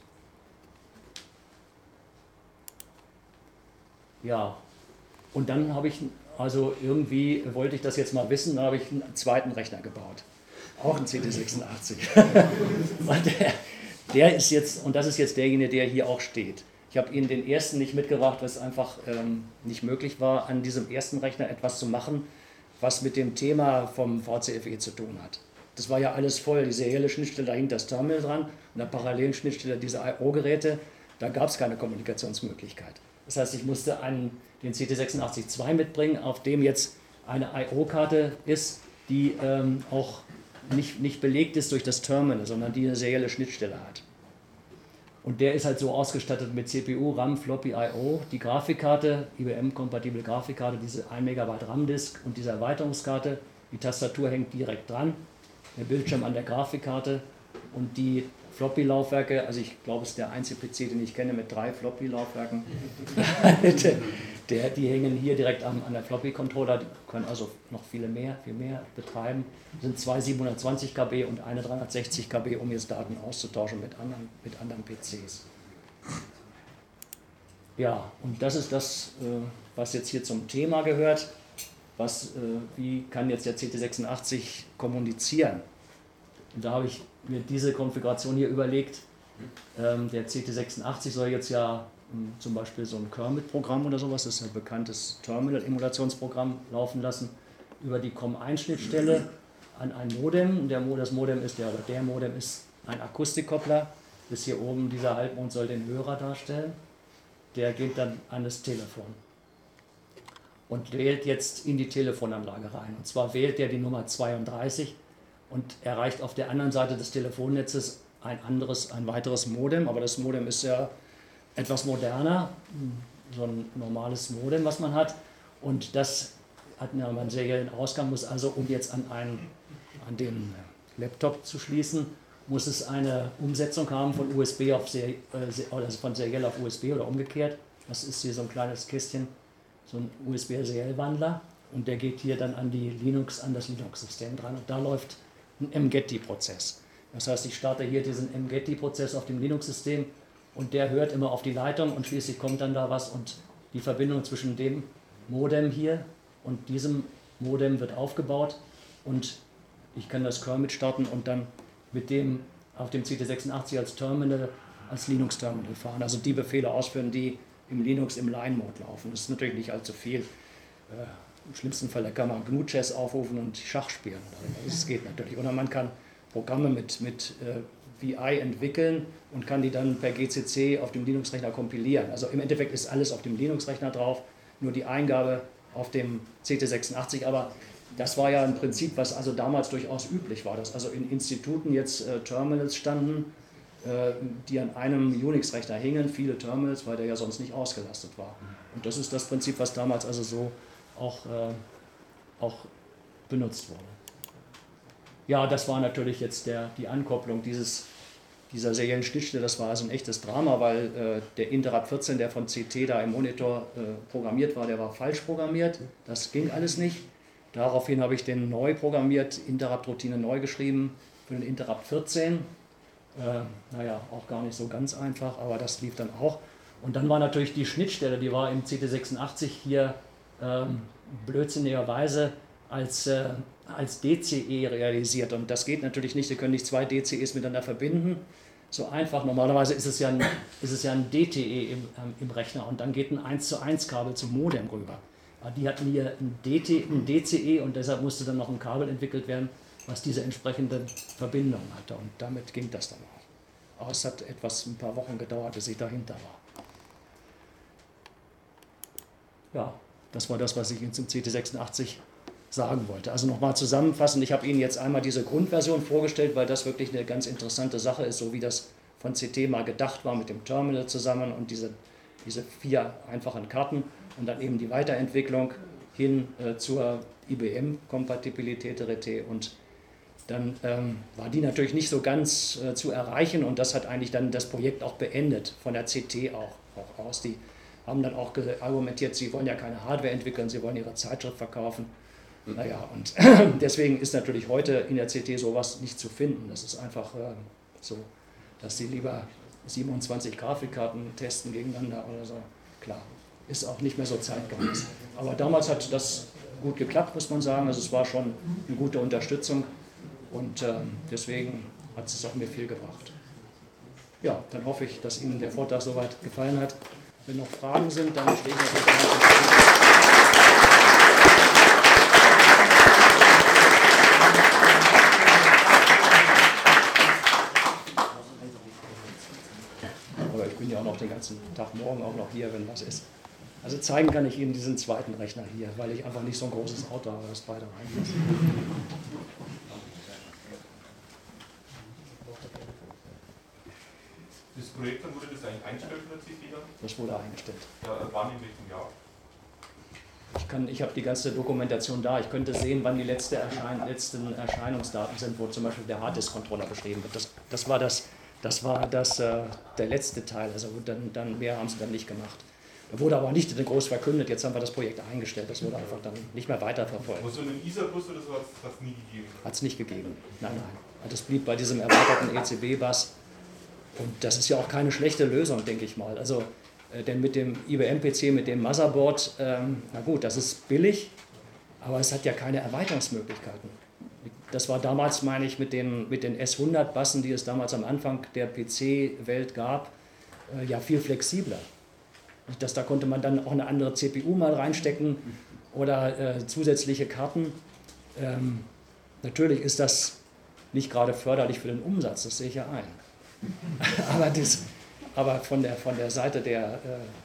Ja, und dann habe ich, also irgendwie wollte ich das jetzt mal wissen, dann habe ich einen zweiten Rechner gebaut. Auch ein C T sechsundachtzig. Und der, der ist jetzt, und das ist jetzt derjenige, der hier auch steht. Ich habe Ihnen den ersten nicht mitgebracht, weil es einfach ähm, nicht möglich war, an diesem ersten Rechner etwas zu machen, was mit dem Thema vom V C F E zu tun hat. Das war ja alles voll, die serielle Schnittstelle, da hing das Terminal dran und der parallelen Schnittstelle diese I O-Geräte, da gab es keine Kommunikationsmöglichkeit. Das heißt, ich musste einen, den C T sechsundachtzig Punkt zwei mitbringen, auf dem jetzt eine I O-Karte ist, die ähm, auch nicht, nicht belegt ist durch das Terminal, sondern die eine serielle Schnittstelle hat. Und der ist halt so ausgestattet mit C P U, RAM, Floppy, I O, die Grafikkarte, I B M-kompatible Grafikkarte, diese ein Megabyte RAM-Disk und diese Erweiterungskarte. Die Tastatur hängt direkt dran, der Bildschirm an der Grafikkarte und die Floppy-Laufwerke, also ich glaube, es ist der einzige P C, den ich kenne mit drei Floppy-Laufwerken. der, die hängen hier direkt an, an der Floppy-Controller, die können also noch viele mehr, viel mehr betreiben. Das sind zwei siebenhundertzwanzig Kilobyte und eine dreihundertsechzig Kilobyte, um jetzt Daten auszutauschen mit anderen, mit anderen P Cs. Ja, und das ist das, was jetzt hier zum Thema gehört. Was, wie kann jetzt der C T sechsundachtzig kommunizieren? Und da habe ich mir diese Konfiguration hier überlegt. Ähm, der C T sechsundachtzig soll jetzt ja ähm, zum Beispiel so ein Kermit-Programm oder sowas, das ist ein bekanntes Terminal-Emulationsprogramm, laufen lassen über die Com eins Schnittstelle an ein Modem. Der, das Modem ist, der, oder der Modem ist ein Akustikkoppler. Bis hier oben, dieser Halbmond soll den Hörer darstellen. Der geht dann an das Telefon und wählt jetzt in die Telefonanlage rein. Und zwar wählt er die Nummer zweiunddreißig und erreicht auf der anderen Seite des Telefonnetzes ein anderes, ein weiteres Modem, aber das Modem ist ja etwas moderner, so ein normales Modem, was man hat, und das hat ja einen seriellen Ausgang, muss also, um jetzt an, einen, an den Laptop zu schließen, muss es eine Umsetzung haben von U S B auf Seri also von seriell auf U S B oder umgekehrt. Das ist hier so ein kleines Kästchen, so ein U S B-Seriellwandler, und der geht hier dann an die Linux, an das Linux-System dran, und da läuft ein M Getty-Prozess. Das heißt, ich starte hier diesen M Getty-Prozess auf dem Linux-System und der hört immer auf die Leitung und schließlich kommt dann da was und die Verbindung zwischen dem Modem hier und diesem Modem wird aufgebaut und ich kann das Kermit starten und dann mit dem auf dem C T sechsundachtzig als Terminal, als Linux-Terminal fahren. Also die Befehle ausführen, die im Linux im Line-Mode laufen. Das ist natürlich nicht allzu viel. Äh, Im schlimmsten Fall kann man G N U-Chess aufrufen und Schach spielen. Das geht natürlich. Oder man kann Programme mit, mit äh, V I entwickeln und kann die dann per G C C auf dem Linux-Rechner kompilieren. Also im Endeffekt ist alles auf dem Linux-Rechner drauf, nur die Eingabe auf dem C T sechsundachtzig. Aber das war ja ein Prinzip, was also damals durchaus üblich war, dass also in Instituten jetzt äh, Terminals standen, äh, die an einem Unix-Rechner hingen, viele Terminals, weil der ja sonst nicht ausgelastet war. Und das ist das Prinzip, was damals also so auch, äh, auch benutzt wurde. Ja, das war natürlich jetzt der, die Ankopplung dieses, dieser seriellen Schnittstelle. Das war also ein echtes Drama, weil äh, der Interrupt vierzehn, der von C T da im Monitor äh, programmiert war, der war falsch programmiert. Das ging alles nicht. Daraufhin habe ich den neu programmiert, Interrupt-Routine neu geschrieben für den Interrupt vierzehn. Äh, naja, auch gar nicht so ganz einfach, aber das lief dann auch. Und dann war natürlich die Schnittstelle, die war im C T sechsundachtzig hier ähm, blödsinnigerweise als, äh, als D C E realisiert. Und das geht natürlich nicht, Sie können nicht zwei D C Es miteinander verbinden. So einfach, normalerweise ist es ja ein, ist es ja ein D T E im, ähm, im Rechner und dann geht ein eins zu eins Kabel zum Modem rüber. Aber die hatten hier ein, D T, ein D C E und deshalb musste dann noch ein Kabel entwickelt werden, was diese entsprechende Verbindung hatte. Und damit ging das dann auch. Aber es hat etwas, ein paar Wochen gedauert, bis ich dahinter war. Ja, das war das, was ich zum C T sechsundachtzig sagen wollte. Also nochmal zusammenfassend, ich habe Ihnen jetzt einmal diese Grundversion vorgestellt, weil das wirklich eine ganz interessante Sache ist, so wie das von C T mal gedacht war mit dem Terminal zusammen und diese, diese vier einfachen Karten und dann eben die Weiterentwicklung hin äh, zur I B M-Kompatibilität R T und dann ähm, war die natürlich nicht so ganz äh, zu erreichen und das hat eigentlich dann das Projekt auch beendet, von der C T auch, auch aus. Die haben dann auch argumentiert, sie wollen ja keine Hardware entwickeln, sie wollen ihre Zeitschrift verkaufen. Naja, und deswegen ist natürlich heute in der C T sowas nicht zu finden. Das ist einfach äh, so, dass sie lieber siebenundzwanzig Grafikkarten testen gegeneinander oder so. Klar, ist auch nicht mehr so zeitgemäß. Aber damals hat das gut geklappt, muss man sagen. Also es war schon eine gute Unterstützung und äh, deswegen hat es auch mir viel gebracht. Ja, dann hoffe ich, dass Ihnen der Vortrag soweit gefallen hat. Wenn noch Fragen sind, dann stehe ich natürlich bereit. Aber ich bin ja auch noch den ganzen Tag morgen auch noch hier, wenn was ist. Also zeigen kann ich Ihnen diesen zweiten Rechner hier, weil ich einfach nicht so ein großes Auto habe, das beide reinpasst. Das Projekt, dann wurde das eigentlich eingestellt von der C T dann? Das wurde eingestellt. Ja, wann in welchem Jahr? Ich, kann, ich habe die ganze Dokumentation da. Ich könnte sehen, wann die letzte Erschein, letzten Erscheinungsdaten sind, wo zum Beispiel der Harddisk-Controller beschrieben wird. Das, das war, das, das war das, äh, der letzte Teil. Also dann, dann mehr haben sie dann nicht gemacht. Da wurde aber nicht groß verkündet, jetzt haben wir das Projekt eingestellt. Das wurde einfach dann nicht mehr weiterverfolgt. Aber so einen I S A-Bus oder so hat es nie gegeben? Hat es nicht gegeben. Nein, nein. Das blieb bei diesem erweiterten E C B-Bus. Und das ist ja auch keine schlechte Lösung, denke ich mal. Also, äh, denn mit dem I B M-P C, mit dem Motherboard, ähm, na gut, das ist billig, aber es hat ja keine Erweiterungsmöglichkeiten. Das war damals, meine ich, mit den, mit den S hundert Bussen, die es damals am Anfang der P C-Welt gab, äh, ja viel flexibler. Das, da konnte man dann auch eine andere C P U mal reinstecken oder äh, zusätzliche Karten. Ähm, natürlich ist das nicht gerade förderlich für den Umsatz, das sehe ich ja ein. aber, das, aber von, der, von der Seite der,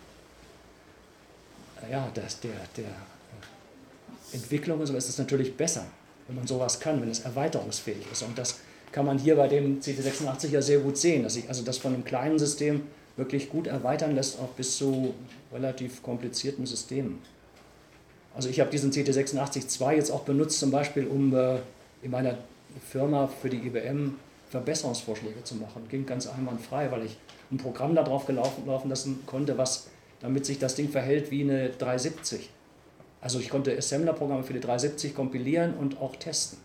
äh, ja, das, der, der Entwicklung und so ist es natürlich besser, wenn man sowas kann, wenn es erweiterungsfähig ist. Und das kann man hier bei dem C T sechsundachtzig ja sehr gut sehen, dass sich also das von einem kleinen System wirklich gut erweitern lässt, auch bis zu relativ komplizierten Systemen. Also ich habe diesen C T sechsundachtzig zwei jetzt auch benutzt, zum Beispiel, um äh, in meiner Firma für die I B M Verbesserungsvorschläge zu machen. Ging ganz einwandfrei, weil ich ein Programm darauf gelaufen, laufen lassen konnte, was, damit sich das Ding verhält wie eine dreihundertsiebzig. Also ich konnte Assembler-Programme für die dreihundertsiebzig kompilieren und auch testen.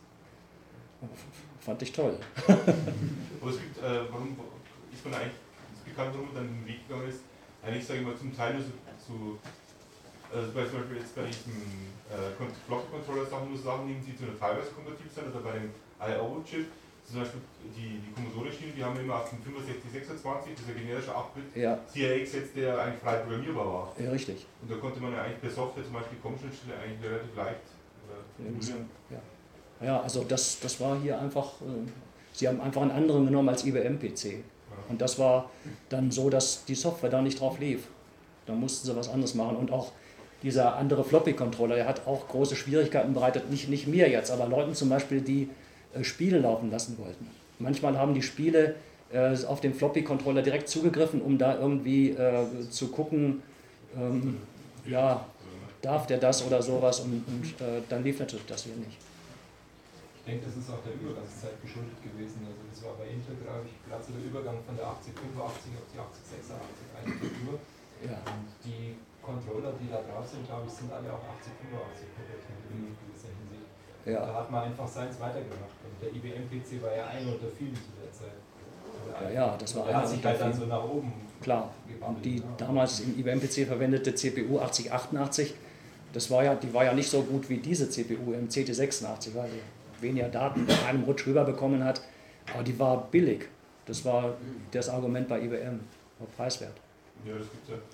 Fand ich toll. Aber es gibt, äh, warum ist man eigentlich bekannt, warum man dann den Weg gegangen ist, eigentlich sage ich mal zum Teil nur so, so also bei, zum Beispiel jetzt bei diesem äh, Block-Controller-Sachen nur Sachen nehmen, die zu einer teilweise kompatibel sind, oder bei dem I O-Chip, zum Beispiel die, die Commodore-Schienen, die haben immer auf dem fünfundsechzig sechsundzwanzig, dieser generische acht Bit Ja. C I A gesetzt, der eigentlich frei programmierbar war. Ja, richtig. Und da konnte man ja eigentlich per Software zum Beispiel die Com-Schnittstelle eigentlich relativ leicht emulieren. Ja. Ja, also das, das war hier einfach, äh, sie haben einfach einen anderen genommen als I B M-P C. Und das war dann so, dass die Software da nicht drauf lief. Da mussten sie was anderes machen. Und auch dieser andere Floppy-Controller, der hat auch große Schwierigkeiten bereitet, nicht, nicht mir jetzt, aber Leuten zum Beispiel, die äh, Spiele laufen lassen wollten. Manchmal haben die Spiele äh, auf den Floppy-Controller direkt zugegriffen, um da irgendwie äh, zu gucken, ähm, ja, darf der das oder sowas, und, und äh, dann lief natürlich das hier nicht. Ich denke, das ist auch der Übergangszeit geschuldet gewesen. Also das war bei Intel, glaube ich, gerade so der Übergang von der achtzig fünfundachtzig auf die achtzig sechsundachtzig Architektur. Ja. Und die Controller, die da drauf sind, glaube ich, sind alle auch achtzig fünfundachtzig kompatibel in gewisser Hinsicht. Ja. Da hat man einfach seins weitergemacht. Und der I B M-P C war ja einer unter vielen zu der Zeit. Also Ja, ja, das war der einer hat sich unter halt dann vielen. so nach oben Klar, und die damals im I B M-P C verwendete C P U achtzig achtundachtzig, das war ja, die war ja nicht so gut wie diese C P U im C T sechsundachtzig, weil sie weniger Daten bei einem Rutsch rüber bekommen hat, aber die war billig. Das war das Argument bei I B M, war preiswert. Ja, das gibt es ja.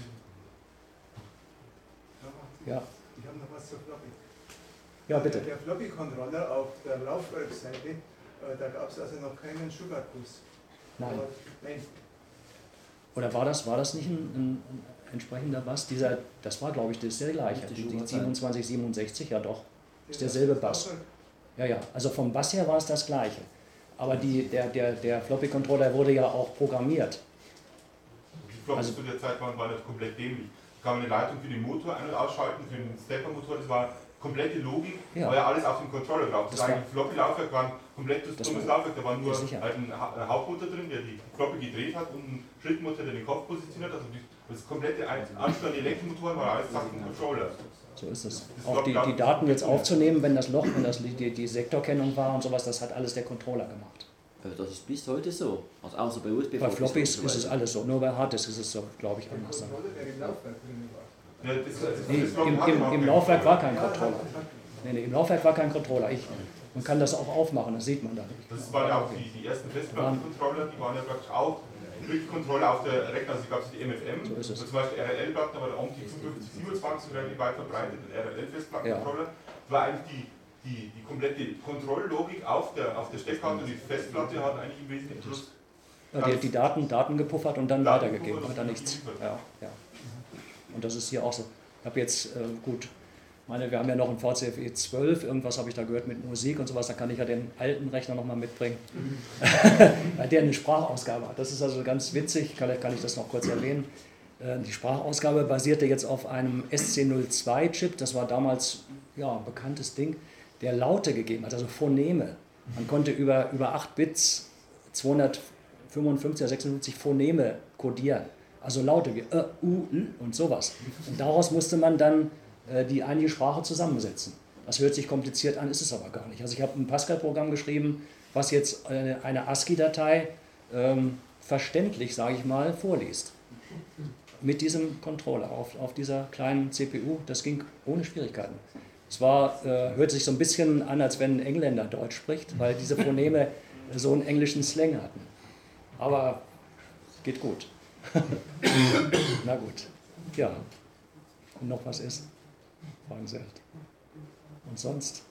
Ja. Ich habe noch was zur Floppy. Ja, bitte. Der Floppy-Controller auf der Laufwerksseite, äh, da gab es also noch keinen Sugar-Bus. Nein. Aber, nein. Oder war das, war das nicht ein, ein, ein entsprechender Bus? Dieser, das war, glaube ich, das ist der gleiche. Die, die siebenundzwanzig siebenundsechzig, ja doch. ist derselbe Bass. Ja, ja, also vom Bass her war es das Gleiche. Aber die, der, der, der Floppy-Controller wurde ja auch programmiert. Die Floppies also, zu der Zeit waren, waren nicht komplett dämlich. Da kann man eine Leitung für den Motor ein- und ausschalten, für den Stepper-Motor, das war komplette Logik, ja. War ja alles auf dem Controller drauf. Das, das eigentlich Floppy-Laufwerk war ein komplettes dummes Laufwerk, da war nur halt ein, ein Hauptmotor drin, der die Floppy gedreht hat und ein Schrittmotor, der den Kopf positioniert hat. Also das komplette Ansteuern der Elektromotoren war alles auf dem Controller. So ist es. Auch die, die Daten jetzt aufzunehmen, wenn das Loch, wenn das die, die Sektorkennung war und sowas, das hat alles der Controller gemacht. Das ist bis heute so. Also außer bei U S B. Bei Floppies ist es alles so, nur bei Harddisk ist es so, glaube ich, anders. Ja, das, das, das nee, im, im, Im Laufwerk war kein Controller. Nee, nee, im Laufwerk war kein Controller. Ich, man kann das auch aufmachen, das sieht man dann. Das waren ja auch die, die ersten Festplattencontroller, die waren ja praktisch auch Controller auf der Rechner, also gab es die M F M, so ist es. zum Beispiel R L L-Platten, aber der O M T fünfundfünfzig siebenundzwanzig relativ weit verbreitet, R L L-Festplattencontroller. Ja. Das war eigentlich die, die, die komplette Kontrolllogik auf der, auf der Steckkarte und die Festplatte hat eigentlich im Wesentlichen plus. Ja, die, die Daten, Daten gepuffert und dann Daten weitergegeben, hat da nichts. Ja, ja. Und das ist hier auch so. Ich habe jetzt, äh, gut, meine, wir haben ja noch einen V C F E zwölf, irgendwas habe ich da gehört mit Musik und sowas, da kann ich ja den alten Rechner nochmal mitbringen, weil der eine Sprachausgabe hat. Das ist also ganz witzig, vielleicht kann ich das noch kurz erwähnen. Die Sprachausgabe basierte jetzt auf einem S C null zwei Chip, das war damals ja, ein bekanntes Ding, der Laute gegeben hat, also Phoneme. Man konnte über, über acht Bits zweihundertfünfundfünfzig oder sechsundfünfzig Phoneme kodieren, also Laute wie Ä, U, L und sowas. Und daraus musste man dann die einige Sprache zusammensetzen. Das hört sich kompliziert an, ist es aber gar nicht. Also ich habe ein Pascal-Programm geschrieben, was jetzt eine, eine ASCII-Datei ähm, verständlich, sage ich mal, vorliest. Mit diesem Controller auf, auf dieser kleinen C P U, das ging ohne Schwierigkeiten. Es war, äh, hört sich so ein bisschen an, als wenn ein Engländer Deutsch spricht, weil diese Phoneme so einen englischen Slang hatten. Aber geht gut. Na gut. Ja. Und noch was ist? Fragen Sie halt. Und sonst?